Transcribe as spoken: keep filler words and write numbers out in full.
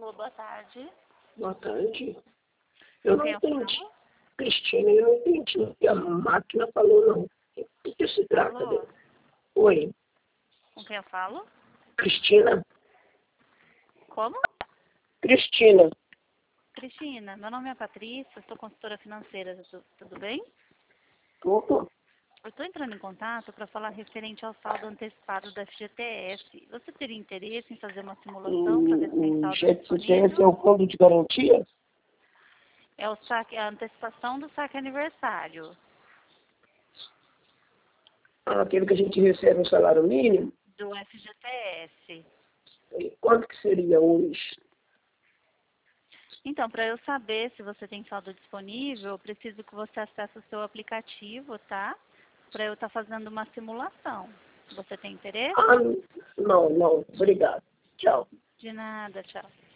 Alô, boa tarde. Boa tarde. Eu não Quem eu entendi. falo? Cristina, eu não entendi o que a máquina falou, não. O que se trata Alô? dele? Oi, Com quem eu falo? Cristina? Como? Cristina. Cristina, meu nome é Patrícia, sou consultora financeira, tudo, tudo bem? Tudo? Eu estou entrando em contato para falar referente ao saldo antecipado da F G T S. Você teria interesse em fazer uma simulação para ver se tem O, o saldo G T S é disponível? o fundo de garantia? É o saque, a antecipação do saque aniversário Ah, aquele que a gente recebe um salário mínimo? do F G T S. E quanto que seria hoje? Então, para eu saber se você tem saldo disponível, eu preciso que você acesse o seu aplicativo, tá? Para eu estar fazendo uma simulação. Você tem interesse? Ah, não, não. Obrigado. Tchau. De nada, tchau.